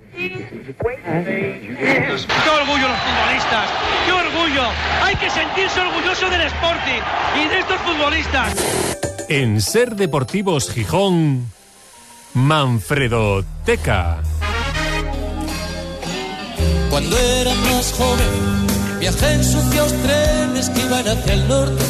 ¡Qué orgullo los futbolistas! ¡Qué orgullo! Hay que sentirse orgulloso del Sporting y de estos futbolistas. En Ser Deportivos Gijón, Manfredo Teca. Cuando era más joven, viajé en sucios trenes que iban hacia el norte.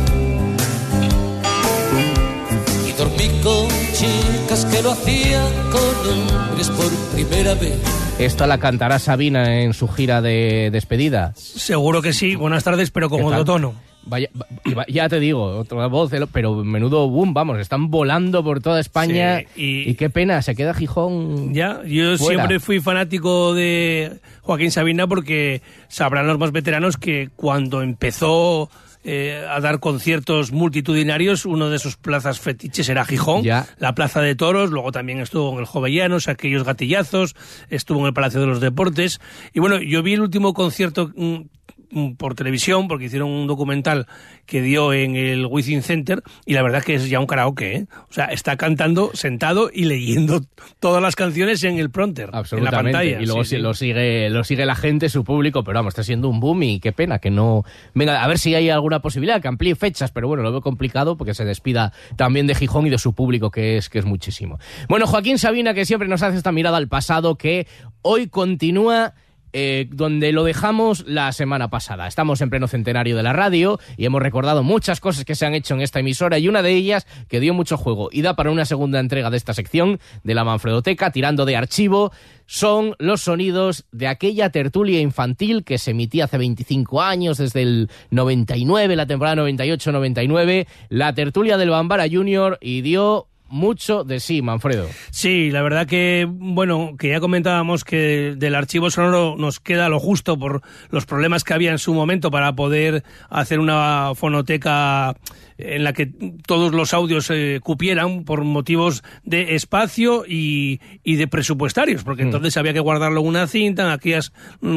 Y dormí con chicas que lo hacían con hombres por primera vez. ¿Esta la cantará Sabina en su gira de despedida? Seguro que sí. Buenas tardes, pero como de tono. Vaya, ya te digo, otra voz, pero menudo boom, vamos, están volando por toda España. Sí, y qué pena, se queda Gijón. Ya, yo fuera. Siempre fui fanático de Joaquín Sabina porque sabrán los más veteranos que cuando empezó a dar conciertos multitudinarios, uno de sus plazas fetiches era Gijón, ya. La Plaza de Toros, luego también estuvo en el Jovellanos, aquellos gatillazos, estuvo en el Palacio de los Deportes. Y bueno, yo vi el último concierto por televisión, porque hicieron un documental que dio en el Wizzing Center, y la verdad que es ya un karaoke, ¿eh? O sea, está cantando sentado y leyendo todas las canciones en el prompter, en la pantalla. Y luego sí. Lo sigue la gente, su público, pero vamos, está siendo un boom y qué pena que no... Venga, a ver si hay alguna posibilidad que amplíe fechas, pero bueno, lo veo complicado porque se despida también de Gijón y de su público, que es muchísimo. Bueno, Joaquín Sabina, que siempre nos hace esta mirada al pasado, que hoy continúa donde lo dejamos la semana pasada. Estamos en pleno centenario de la radio y hemos recordado muchas cosas que se han hecho en esta emisora, y una de ellas que dio mucho juego y da para una segunda entrega de esta sección de la Manfredoteca, tirando de archivo, son los sonidos de aquella tertulia infantil que se emitía hace 25 años, desde el 99, la temporada 98-99, la tertulia del Bambara Junior, y dio mucho de sí, Manfredo. Sí, la verdad que, bueno, que ya comentábamos que del archivo sonoro nos queda lo justo por los problemas que había en su momento para poder hacer una fonoteca en la que todos los audios cupieran por motivos de espacio y de presupuestarios, porque entonces había que guardarlo en una cinta, en aquellas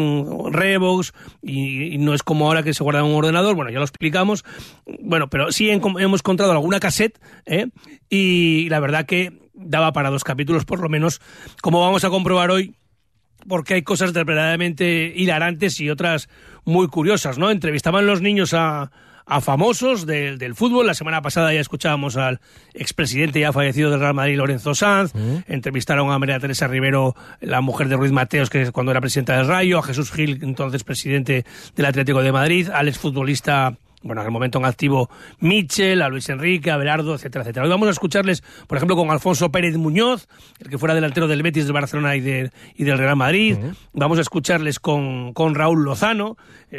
Revox, y no es como ahora que se guarda en un ordenador. Bueno, ya lo explicamos. Bueno, pero sí hemos encontrado alguna cassette, y la verdad que daba para 2 capítulos por lo menos, como vamos a comprobar hoy, porque hay cosas verdaderamente hilarantes y otras muy curiosas, ¿no? Entrevistaban los niños a famosos del fútbol. La semana pasada ya escuchábamos al expresidente ya fallecido del Real Madrid, Lorenzo Sanz. Entrevistaron a María Teresa Rivero, la mujer de Ruiz Mateos, que es cuando era presidenta del Rayo, a Jesús Gil, entonces presidente del Atlético de Madrid, al exfutbolista, bueno, en el momento en activo, Michel, a Luis Enrique, a Belardo, etcétera, etcétera. Hoy vamos a escucharles, por ejemplo, con Alfonso Pérez Muñoz, el que fuera delantero del Betis, del Barcelona y del Real Madrid. Vamos a escucharles con Raúl Lozano,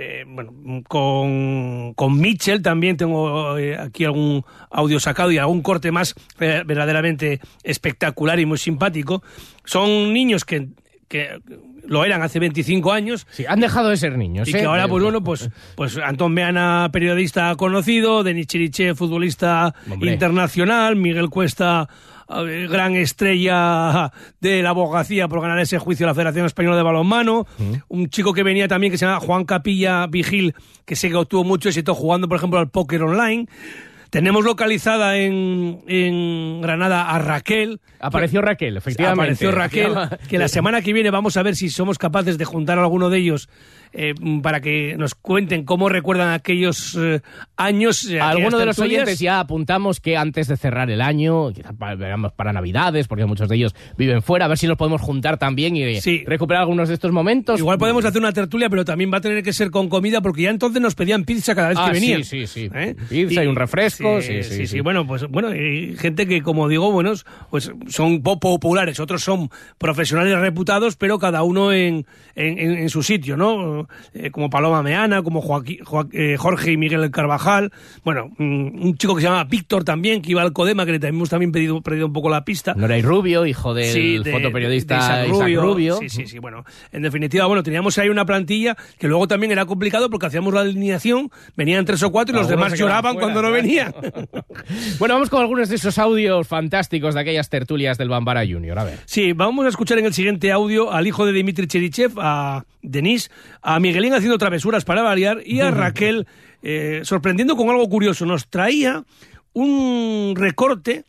con Michel también. Tengo aquí algún audio sacado y algún corte más verdaderamente espectacular y muy simpático. Son niños que lo eran hace 25 años. Sí, han dejado de ser niños. Y que ahora, pues bueno, pues Antón Meana, periodista conocido, Denis Chiriche, futbolista internacional, Miguel Cuesta, gran estrella de la abogacía por ganar ese juicio a la Federación Española de Balonmano, un chico que venía también que se llama Juan Capilla Vigil, que sé que obtuvo mucho éxito jugando, por ejemplo, al póker online. Tenemos localizada en Granada a Raquel. Apareció Raquel, efectivamente. Apareció Raquel, que la semana que viene vamos a ver si somos capaces de juntar a alguno de ellos para que nos cuenten cómo recuerdan aquellos años. Algunos de los oyentes ya apuntamos que antes de cerrar el año, quizás para Navidades, porque muchos de ellos viven fuera, a ver si los podemos juntar también y recuperar algunos de estos momentos. Igual podemos hacer una tertulia, pero también va a tener que ser con comida, porque ya entonces nos pedían pizza cada vez que venían. Sí. Pizza y un refresco. Sí. Bueno, pues hay gente que, como digo, pues son populares, otros son profesionales reputados, pero cada uno en su sitio, ¿no? Como Paloma Meana, como Jorge y Miguel Carvajal. Bueno, un chico que se llama Víctor también, que iba al Codema, que le hemos también perdido un poco la pista. Noray Rubio, hijo del fotoperiodista Isaac Rubio. Sí. Bueno, en definitiva, teníamos ahí una plantilla que luego también era complicado porque hacíamos la alineación, venían 3 o 4 y los demás lloraban cuando no venían. Bueno, vamos con algunos de esos audios fantásticos de aquellas tertulias del Bambara Junior. A ver. Sí, vamos a escuchar en el siguiente audio al hijo de Dimitri Cherichev, a Denis, a Miguelín haciendo travesuras para variar, y a Raquel sorprendiendo con algo curioso. Nos traía un recorte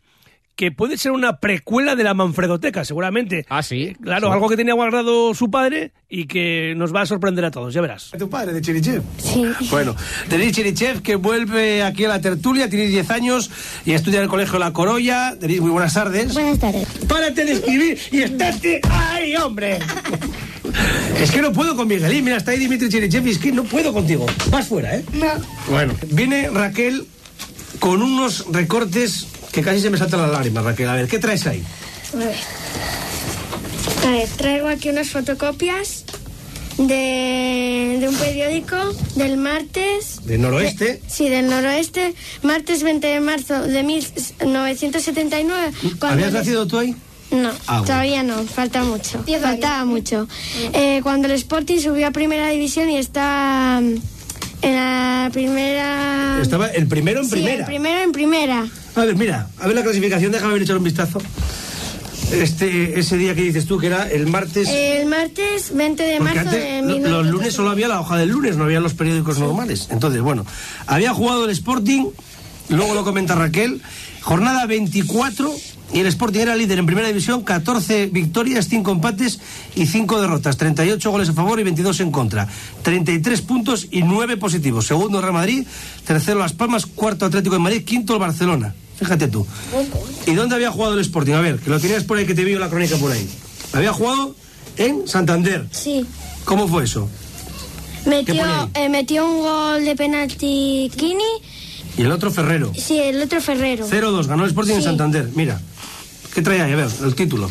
que puede ser una precuela de la Manfredoteca, seguramente. Ah, sí. Claro, Sí. algo que tenía guardado su padre y que nos va a sorprender a todos, ya verás. ¿Tu padre de Cherichev? Sí. Bueno, Denis Cherichev, que vuelve aquí a la tertulia, tiene 10 años y estudia en el colegio La Corolla. Denis, muy buenas tardes. Buenas tardes. ¡Párate de escribir y estate! ¡Ay, hombre! Es que no puedo con Miguelín. Mira, está ahí Dimitri Cherichev y es que no puedo contigo. Vas fuera, ¿eh? No. Bueno, viene Raquel con unos recortes que casi se me saltan las lágrimas, Raquel. A ver, ¿qué traes ahí? A ver, traigo aquí unas fotocopias de un periódico del martes. ¿Del noroeste? Sí, del noroeste. Martes 20 de marzo de 1979. ¿Habías nacido tú ahí? No, bueno. todavía no, falta mucho. Faltaba mucho. Cuando el Sporting subió a primera división y está en la primera... Estaba el primero en Sí, primera. el primero en primera. A ver, mira, a ver la clasificación, déjame echar un vistazo. Ese día que dices tú, que era el martes... El martes 20 de Porque marzo antes, de los 1979. lunes solo había la hoja del lunes, no había los periódicos normales. Entonces, bueno, había jugado el Sporting, luego lo comenta Raquel, jornada 24, y el Sporting era líder en primera división, 14 victorias, 5 empates y 5 derrotas, 38 goles a favor y 22 en contra, 33 puntos y 9 positivos. Segundo Real Madrid, tercero Las Palmas, cuarto Atlético de Madrid, quinto el Barcelona. Fíjate tú. ¿Y dónde había jugado el Sporting? A ver, que lo tenías por ahí, que te vi la crónica por ahí. Había jugado en Santander. Sí. ¿Cómo fue eso? Metió un gol de penalti Kini. Y el otro Ferrero. Sí, el otro Ferrero. 0-2, ganó el Sporting en Sí. Santander. Mira, ¿qué trae ahí? A ver, el título.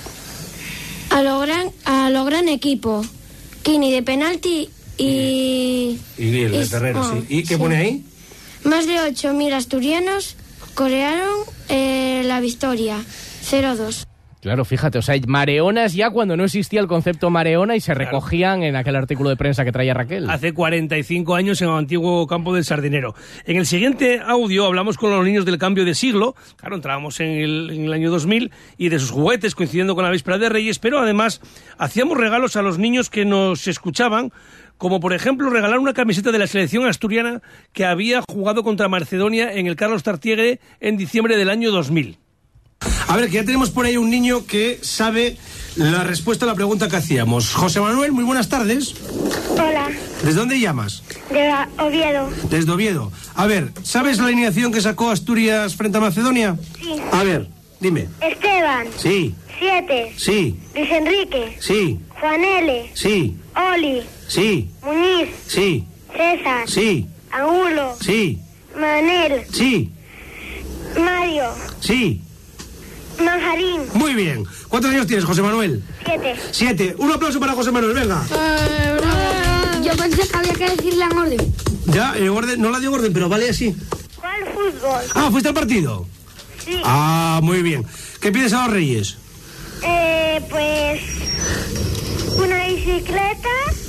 A lo gran equipo. Kini de penalti y el de Ferrero, sí. ¿Y qué pone ahí? Más de 8.000 asturianos corearon la victoria. 0-2. Claro, fíjate, o sea, mareonas ya cuando no existía el concepto mareona y se recogían en aquel artículo de prensa que traía Raquel. Hace 45 años en el antiguo campo del Sardinero. En el siguiente audio hablamos con los niños del cambio de siglo. Claro, entrábamos en el año 2000 y de sus juguetes coincidiendo con la víspera de Reyes, pero además hacíamos regalos a los niños que nos escuchaban, como por ejemplo regalar una camiseta de la selección asturiana que había jugado contra Macedonia en el Carlos Tartiere en diciembre del año 2000. A ver, que ya tenemos por ahí un niño que sabe la respuesta a la pregunta que hacíamos. José Manuel, muy buenas tardes. Hola, ¿Desde dónde llamas? de Oviedo. Desde Oviedo. A ver, ¿sabes la alineación que sacó Asturias frente a Macedonia? Sí. A ver, dime. Esteban, Sí, 7. sí, Luis Enrique, sí, Juan L, sí, Oli, sí, Muñiz, sí, César, sí, Angulo, sí, Manel, sí, Mario, sí. Manjarín, Muy bien. ¿Cuántos años tienes, José Manuel? 7. 7. Un aplauso para José Manuel, venga. Yo pensé que había que decirle en orden. Ya, en orden, no la dio orden, pero vale así. ¿Cuál fútbol? Ah, ¿fuiste al partido? Sí. Ah, muy bien. ¿Qué pides a los Reyes? Pues una bicicleta,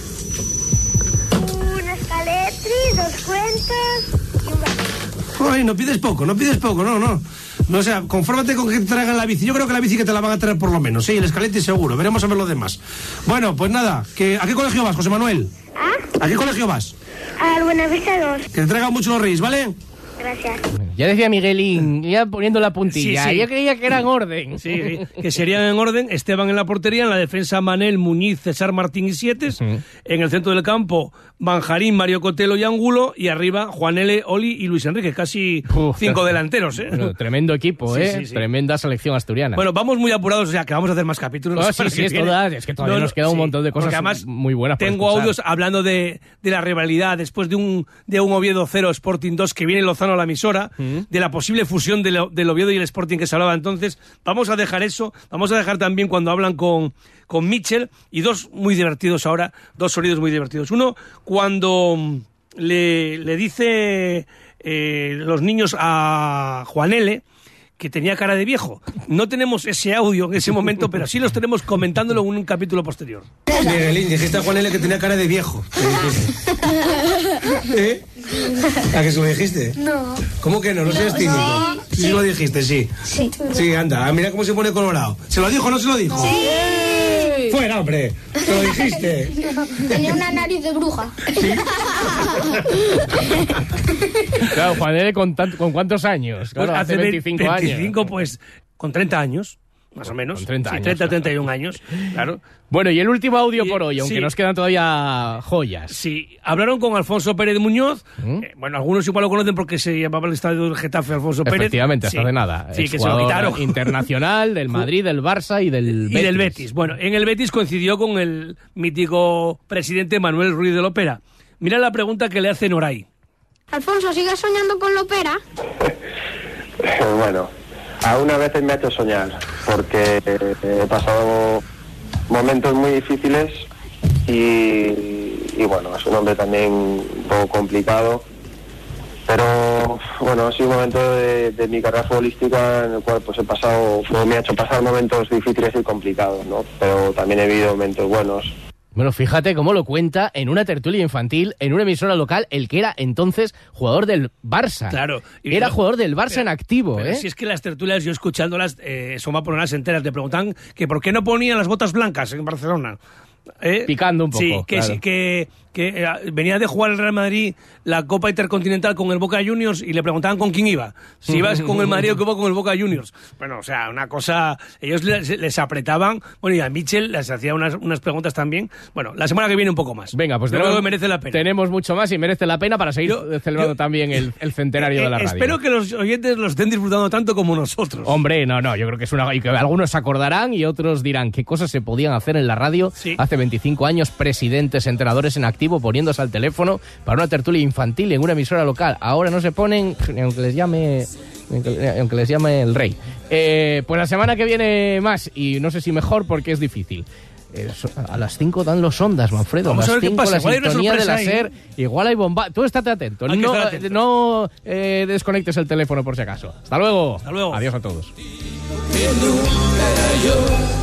un escaletri, 2 cuentas y un barco. Ay, no pides poco, no. No, o sea, confórmate con que te traigan la bici. Yo creo que la bici que te la van a traer por lo menos, sí, el escalete seguro. Veremos a ver lo demás. Bueno, pues nada, ¿a qué colegio vas, José Manuel? ¿Ah? ¿A qué colegio vas? Al Buenavista 2. Que te traigan mucho los Reyes, ¿vale? Gracias. Ya decía Miguelín, ya poniendo la puntilla, Sí, sí. yo creía que era en orden. Sí, que serían en orden Esteban en la portería, en la defensa Manel, Muñiz, César Martín y Sietes, en el centro del campo Manjarín, Mario Cotelo y Angulo, y arriba Juan L, Oli y Luis Enrique, casi 5 delanteros. Bueno, tremendo equipo, Sí, sí, sí. Tremenda selección asturiana. Bueno, vamos muy apurados, o sea, que vamos a hacer más capítulos. No, la sí, semana sí, que es viene. toda- es que todavía nos queda un montón de cosas porque además muy buenas por Tengo escuchar. audios hablando de la rivalidad después de un Oviedo 0 Sporting 2 que viene Lozano a la emisora, de la posible fusión del Oviedo y el Sporting que se hablaba entonces. Vamos a dejar eso, vamos a dejar también cuando hablan con Mitchell, y dos muy divertidos ahora, dos sonidos muy divertidos. Uno, cuando le dice los niños a Juan L, que tenía cara de viejo. No tenemos ese audio en ese momento, pero sí los tenemos comentándolo en un capítulo posterior. Miguelín, dijiste a Juan L que tenía cara de viejo. ¿Eh? ¿A que se lo dijiste? No. ¿Cómo que no? No seas tímido. Sí lo dijiste, sí. Sí. Sí, anda, mira cómo se pone colorado. ¿Se lo dijo o no se lo dijo? Sí. Fuera, hombre. ¿Se lo dijiste? Tenía una nariz de bruja. Claro, Juan L, ¿con cuántos años? Pues Claro, hace 25 años. 25, pues con 30 años. Más o menos. Con 30 años. 30, 31 años, claro. Bueno, y el último audio por hoy, aunque nos quedan todavía joyas. Sí, hablaron con Alfonso Pérez Muñoz. Bueno, algunos igual lo conocen porque se llamaba el estadio del Getafe Alfonso Pérez. Efectivamente, hasta de nada. Sí, que se lo quitaron. Internacional, del Madrid, del Barça y del Betis. Y del Betis. Bueno, en el Betis coincidió con el mítico presidente Manuel Ruiz de Lopera. Mira la pregunta que le hace Noray. Alfonso, ¿sigues soñando con Lopera? Bueno, a una vez me ha hecho soñar, porque he pasado momentos muy difíciles y bueno, es un hombre también un poco complicado, pero bueno, ha sido un momento de mi carrera futbolística en el cual pues me ha hecho pasar momentos difíciles y complicados, ¿no? Pero también he vivido momentos buenos. Bueno, fíjate cómo lo cuenta en una tertulia infantil, en una emisora local, el que era entonces jugador del Barça. Claro. Era jugador del Barça en activo, pero si es que las tertulias, yo escuchándolas, son por unas enteras, le preguntan que por qué no ponían las botas blancas en Barcelona. Picando un poco. Sí, claro. que venía de jugar el Real Madrid la Copa Intercontinental con el Boca Juniors y le preguntaban con quién iba. Si ibas con el Madrid o que iba con el Boca Juniors. Bueno, o sea, una cosa... Ellos les apretaban. Bueno, y a Michel les hacía unas preguntas también. Bueno, la semana que viene un poco más. Venga, pues creo que merece la pena. Tenemos mucho más y merece la pena para seguir celebrando también el centenario de la radio. Espero que los oyentes lo estén disfrutando tanto como nosotros. Hombre, no, yo creo que es una... Y que algunos se acordarán y otros dirán qué cosas se podían hacer en la radio hace 25 años, presidentes, entrenadores en activo, poniéndose al teléfono para una tertulia infantil en una emisora local. Ahora no se ponen, aunque les llame el rey. Pues la semana que viene más, y no sé si mejor porque es difícil. A las 5 dan los ondas, Manfredo. Vamos a ver qué pasa. La sintonía de la SER. Igual hay bomba. Tú estate atento. No desconectes el teléfono por si acaso. Hasta luego. Hasta luego. Adiós a todos. Que nunca era yo.